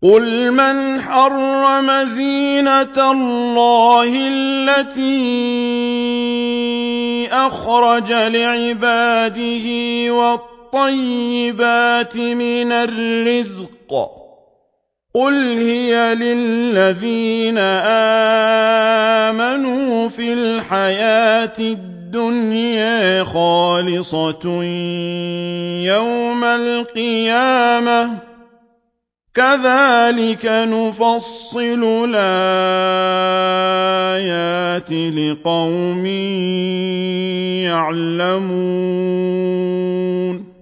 قل من حرم زينة الله التي أخرج لعباده والطيبات من الرزق قل هي للذين آمنوا في الحياة الدنيا خالصة يوم القيامة كذلك نفصل الآيات لقوم يعلمون